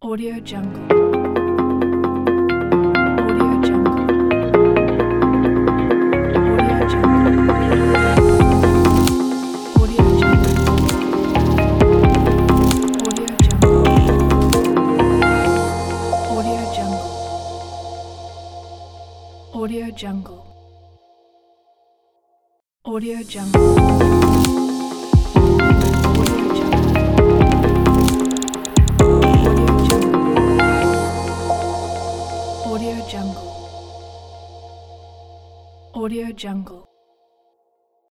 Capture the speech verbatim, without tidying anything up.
Audio Jungle. Audio Jungle. Audio Jungle. Audio Jungle. Audio Jungle. Audio Jungle. Audio Jungle. Audio Jungle. Audio Jungle. Audio Jungle.